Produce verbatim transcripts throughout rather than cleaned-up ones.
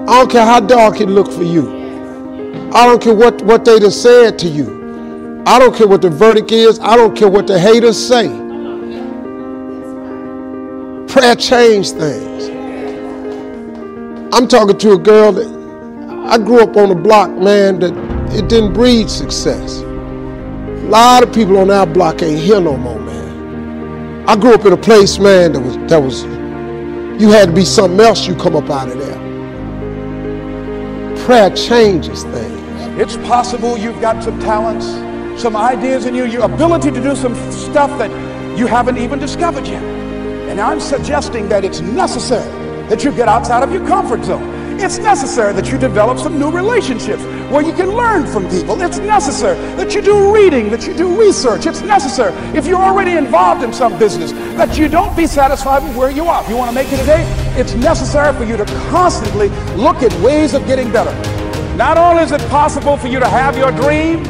I don't care how dark it look for you. I don't care what, what they done said to you. I don't care what the verdict is. I don't care what the haters say. Prayer changed things. I'm talking to a girl that I grew up on a block, man, that it didn't breed success. A lot of people on our block ain't here no more, man. I grew up in a place, man, that was, that was, you had to be something else, you come up out of there. Prayer changes things. It's possible you've got some talents, some ideas in you, your ability to do some stuff that you haven't even discovered yet. And I'm suggesting that it's necessary that you get outside of your comfort zone. It's necessary that you develop some new relationships where you can learn from people. It's necessary that you do reading, that you do research. It's necessary, if you're already involved in some business, that you don't be satisfied with where you are. If you want to make it today, it's necessary for you to constantly look at ways of getting better. Not only is it possible for you to have your dream,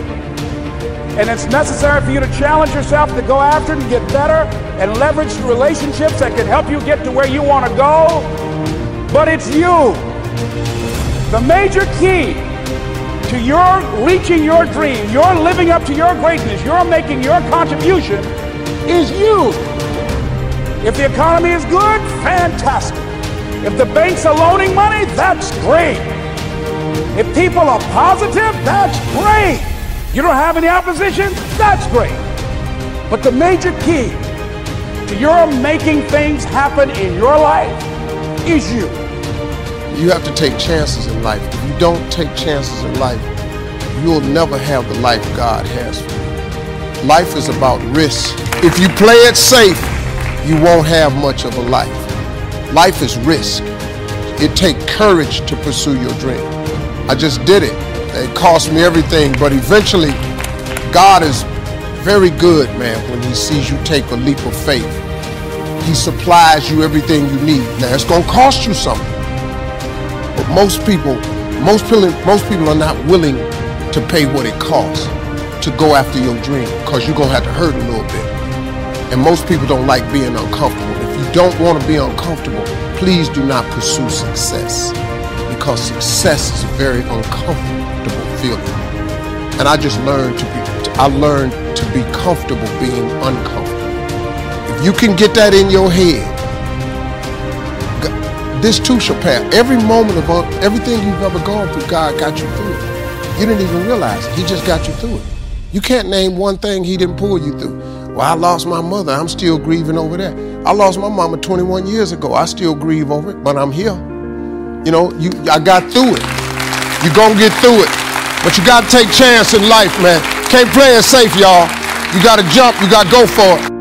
and it's necessary for you to challenge yourself to go after it and get better and leverage the relationships that can help you get to where you want to go, but it's you. The major key to your reaching your dream, your living up to your greatness, your making your contribution is you. If the economy is good, fantastic. If the banks are loaning money, that's great. If people are positive, that's great. You don't have any opposition, that's great. But the major key to your making things happen in your life is you. You have to take chances in life. If you don't take chances in life, you'll never have the life God has for you. Life is about risk. If you play it safe, you won't have much of a life. Life is risk. It takes courage to pursue your dream. I just did it. It cost me everything, but eventually, God is very good, man, when he sees you take a leap of faith. He supplies you everything you need. Now, it's going to cost you something. But most people, most people, most people are not willing to pay what it costs to go after your dream, because you're going to have to hurt a little bit. And most people don't like being uncomfortable. If you don't want to be uncomfortable, please do not pursue success, because success is a very uncomfortable feeling. And I just learned to be, I learned to be comfortable being uncomfortable. If you can get that in your head, this too shall pass. Every moment of everything you've ever gone through, God got you through it. You didn't even realize it. He just got you through it. You can't name one thing he didn't pull you through. Well, I lost my mother. I'm still grieving over that. I lost my mama twenty-one years ago. I still grieve over it, but I'm here. You know, you, I got through it. You're going to get through it. But you got to take chance in life, man. Can't play it safe, y'all. You got to jump. You got to go for it.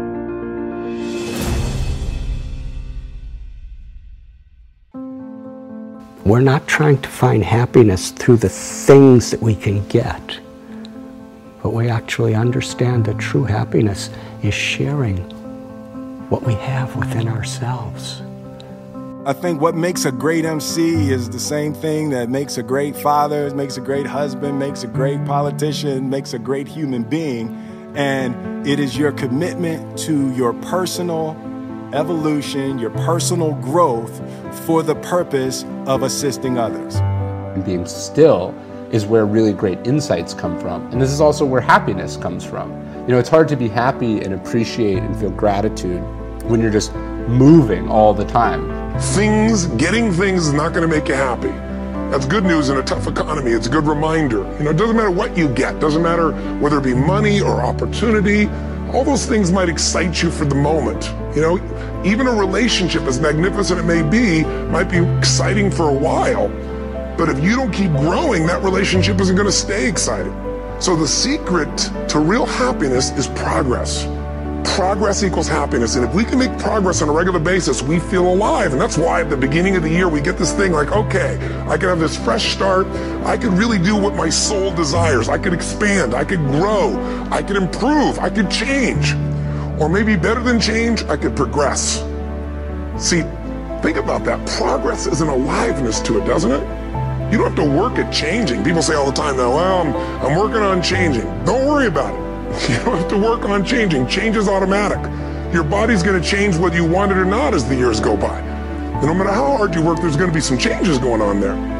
We're not trying to find happiness through the things that we can get, but we actually understand that true happiness is sharing what we have within ourselves. I think what makes a great M C is the same thing that makes a great father, makes a great husband, makes a great politician, makes a great human being, and it is your commitment to your personal evolution, your personal growth for the purpose of assisting others. And being still is where really great insights come from. And this is also where happiness comes from. You know, it's hard to be happy and appreciate and feel gratitude when you're just moving all the time. Things, getting things is not going to make you happy. That's good news in a tough economy. It's a good reminder. You know, it doesn't matter what you get. Doesn't matter whether it be money or opportunity. All those things might excite you for the moment. You know, even a relationship, as magnificent it may be, might be exciting for a while. But if you don't keep growing, that relationship isn't going to stay exciting. So the secret to real happiness is progress. Progress equals happiness. And if we can make progress on a regular basis, we feel alive. And that's why at the beginning of the year, we get this thing like, okay, I can have this fresh start. I could really do what my soul desires. I could expand. I could grow. I could improve. I could change. Or maybe better than change, I could progress. See, think about that. Progress is an aliveness to it, doesn't it? You don't have to work at changing. People say all the time now, well, I'm, I'm working on changing. Don't worry about it. You don't have to work on changing. Change is automatic. Your body's going to change whether you want it or not as the years go by. And no matter how hard you work, there's going to be some changes going on there.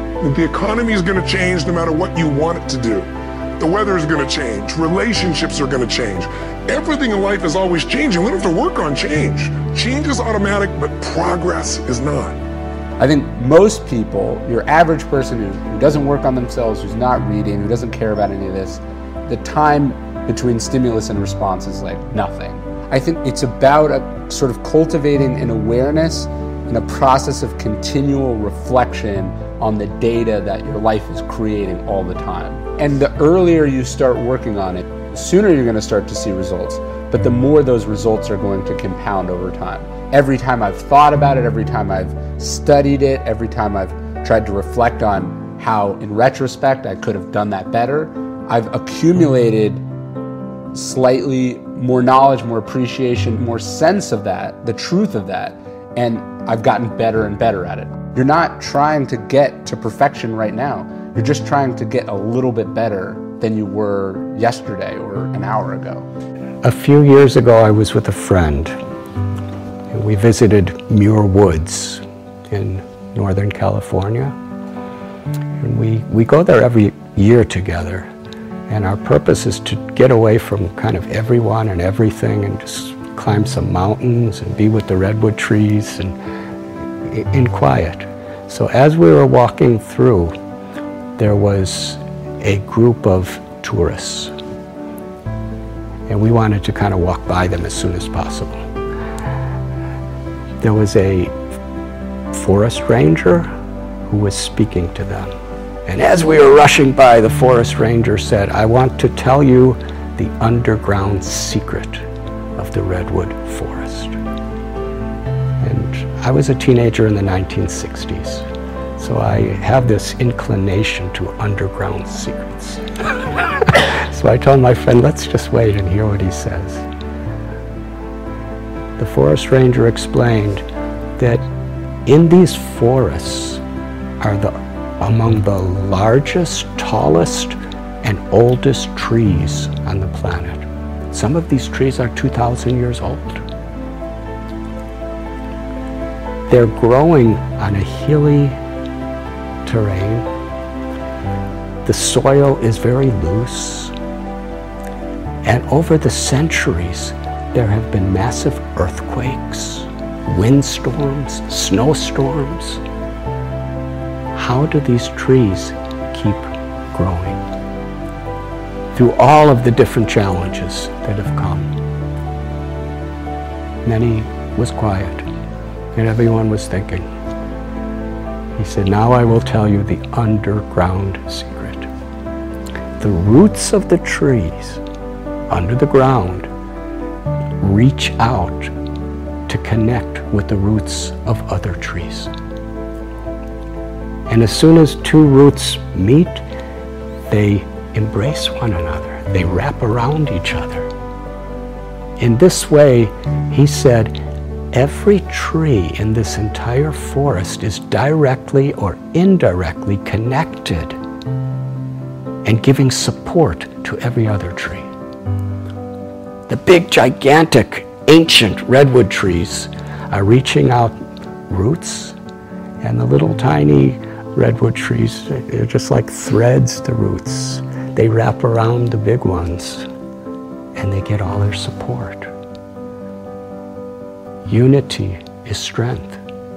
The economy is going to change no matter what you want it to do. The weather is going to change. Relationships are going to change. Everything in life is always changing. We don't have to work on change. Change is automatic, but progress is not. I think most people, your average person who, who doesn't work on themselves, who's not reading, who doesn't care about any of this, the time between stimulus and response is like nothing. I think it's about a sort of cultivating an awareness and a process of continual reflection on the data that your life is creating all the time. And the earlier you start working on it, the sooner you're going to start to see results, but the more those results are going to compound over time. Every time I've thought about it, every time I've studied it, every time I've tried to reflect on how, in retrospect, I could have done that better, I've accumulated slightly more knowledge, more appreciation, more sense of that, the truth of that, and I've gotten better and better at it. You're not trying to get to perfection right now. You're just trying to get a little bit better than you were yesterday or an hour ago. A few years ago, I was with a friend. We visited Muir Woods in Northern California. And we, we go there every year together. And our purpose is to get away from kind of everyone and everything and just climb some mountains and be with the redwood trees and in quiet. So as we were walking through, there was a group of tourists. And we wanted to kind of walk by them as soon as possible. There was a forest ranger who was speaking to them. And as we were rushing by, the forest ranger said, "I want to tell you the underground secret of the redwood forest." And I was a teenager in the nineteen sixties, so I have this inclination to underground secrets. So I told my friend, let's just wait and hear what he says. The forest ranger explained that in these forests are the among the largest, tallest, and oldest trees on the planet. Some of these trees are two thousand years old. They're growing on a hilly terrain. The soil is very loose. And over the centuries, there have been massive earthquakes, windstorms, snowstorms. How do these trees keep growing through all of the different challenges that have come? And then he was quiet, and everyone was thinking. He said, "Now I will tell you the underground secret. The roots of the trees under the ground reach out to connect with the roots of other trees. And as soon as two roots meet, they embrace one another. They wrap around each other. In this way," he said, "every tree in this entire forest is directly or indirectly connected and giving support to every other tree. The big, gigantic, ancient redwood trees are reaching out roots, and the little tiny redwood trees, they're just like threads, the roots. They wrap around the big ones, and they get all their support. Unity is strength.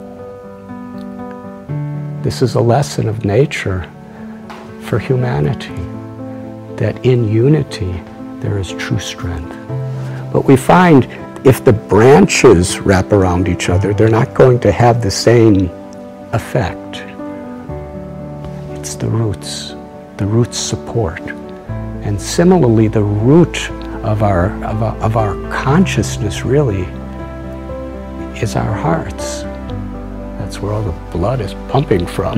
This is a lesson of nature for humanity, that in unity there is true strength. But we find if the branches wrap around each other, they're not going to have the same effect. It's the roots, the roots support. And similarly, the root of our, of our, of our consciousness really is our hearts. That's where all the blood is pumping from.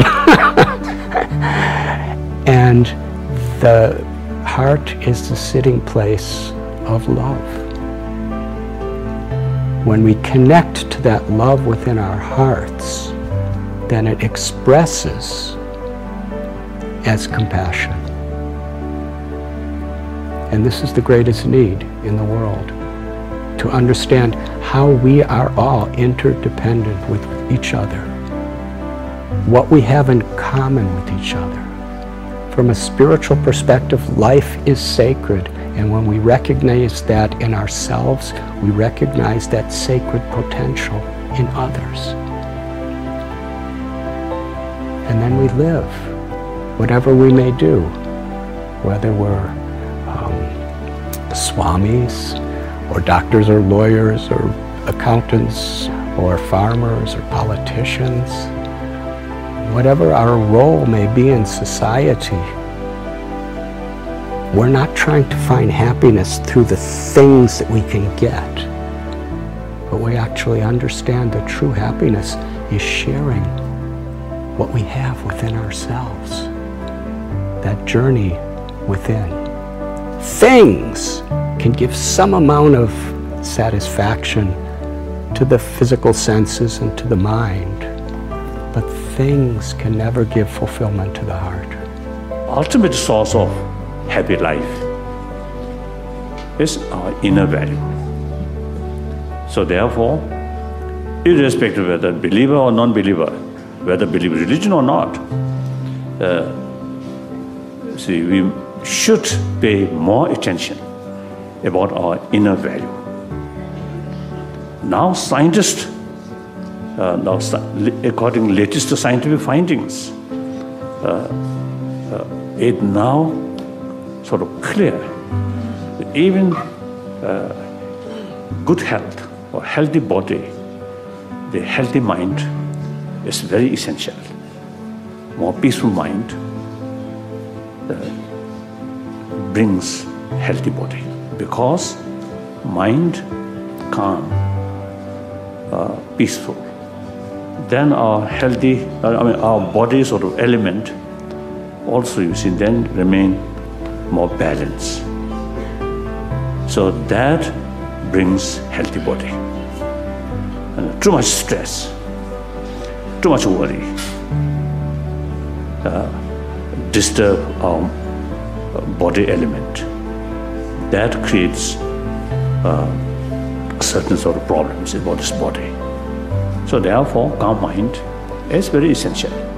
And the heart is the sitting place of love. When we connect to that love within our hearts, then it expresses as compassion. And this is the greatest need in the world, to understand how we are all interdependent with each other. what we have in common with each other. From a spiritual perspective, life is sacred, and when we recognize that in ourselves, we recognize that sacred potential in others. And then we live, whatever we may do, whether we're um, swamis, or doctors or lawyers, or accountants, or farmers, or politicians. Whatever our role may be in society, we're not trying to find happiness through the things that we can get, but we actually understand that true happiness is sharing what we have within ourselves, that journey within. Things can give some amount of satisfaction to the physical senses and to the mind, but things can never give fulfillment to the heart. Ultimate source of happy life is our inner value. So therefore, irrespective of whether believer or non-believer, whether believe religion or not, uh, see, we should pay more attention about our inner value. Now scientists, uh, now according to latest scientific findings, uh, uh, it now sort of clear that even uh, good health or healthy body, the healthy mind is very essential. More peaceful mind uh, brings healthy body, because mind calm, uh, peaceful, then our healthy, uh, I mean our body sort of element also, you see, then remain more balanced. So that brings healthy body. And too much stress, too much worry, uh, disturb our body element. That creates uh, certain sort of problems about this body. So therefore, calm mind is very essential.